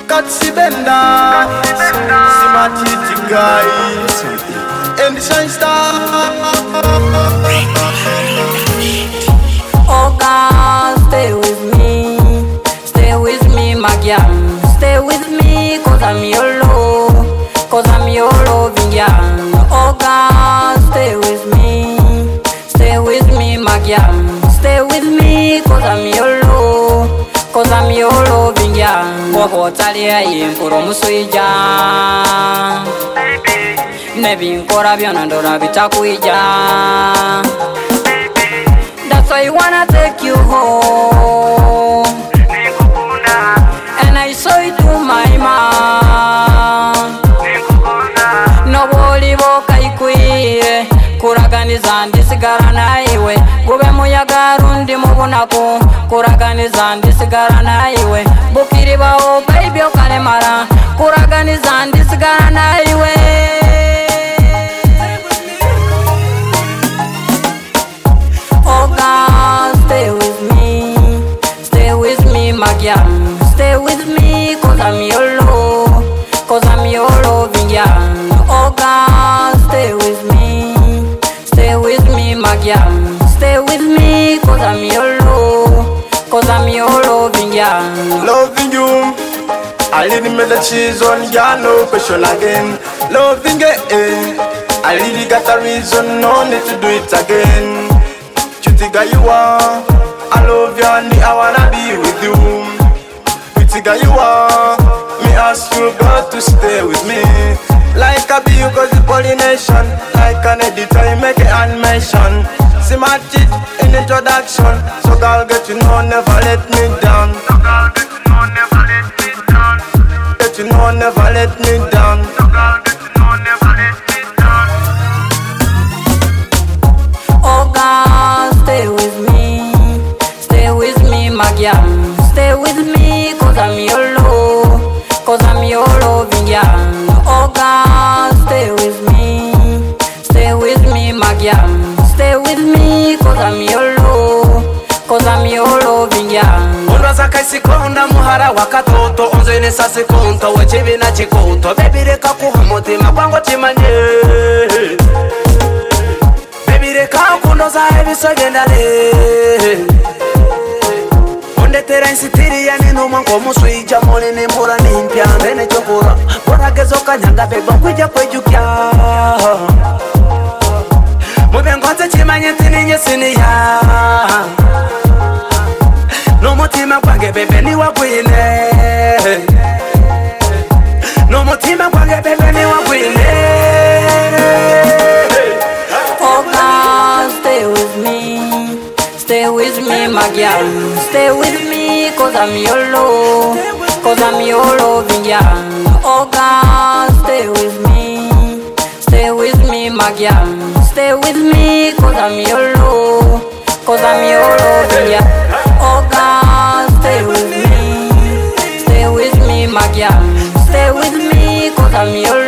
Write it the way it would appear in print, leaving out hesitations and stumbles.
Katsi Benda, Simatiti guy, and the Shine Star. Oh God, stay with me, my girl. Stay with me, cause I'm your love, cause I'm your loving girl. Oh God, stay with me, my girl. Stay with me, cause I'm your love, cause I'm your loving girl. Wako talia yimpuro musuija, nebi nkora byona ndora bitakuija. That's why I wanna take you home, and I saw it to my mom. Nobody boka ikwire kuraganiza ndisigara naiwe. Gube muyaga rundi mubunaku kuraganiza ndisigara naiwe. Bukiri bawo baby okalemara kuraganiza ndisigara naiwe. Oh God, stay with me, my girl. Stay with me, cause I'm your love, cause I'm your loving girl. Oh God, stay with me, my girl. Stay with me, cause I'm your love, cause I'm your loving girl. Loving you, I really made the cheese on ya, no question again. Loving it, I really got a reason, no need to do it again. Cutie guy you are, I love you and I wanna be with you. Pretty guy you are, me ask you God to stay with me. Like a bee cause the pollination, like an editor you make an animation. See my teeth in introduction, so girl get to know never let me down. So girl get to know never let me down. Get to know never let me down. So girl get to know never let me down. Oh God, stay with me, my girl. Stay with me, cause I'm your love, cause I'm your loving girl. Oh God, stay with me, my girl. Stay with me, cause I'm your love, cause I'm your loving girl. Unwaza kaisi konda muhara wakatoto onzene sase konto wechibi na chikoto. Baby reka kuha mutima kwangu chimanye, baby reka kundoza ebisogendale. Ondetera insitiri ya nino manko musuija mone nembura nimpya mbene chokura. Bora gezo kanyanga beba kuja kwejukya. Mubengote chimanye tininye siniya. No mutima kwange bebe ni wagwine. No mutima kwange bebe ni wagwine. Oh God, stay with me, my girl. Stay with me, cause I'm your love, cause I'm your loving girl. Oh God, stay with me, my girl. Stay with me, cause I'm your love, cause I'm your loving girl. Oh God, stay with me, my girl. Stay with me, cause I'm your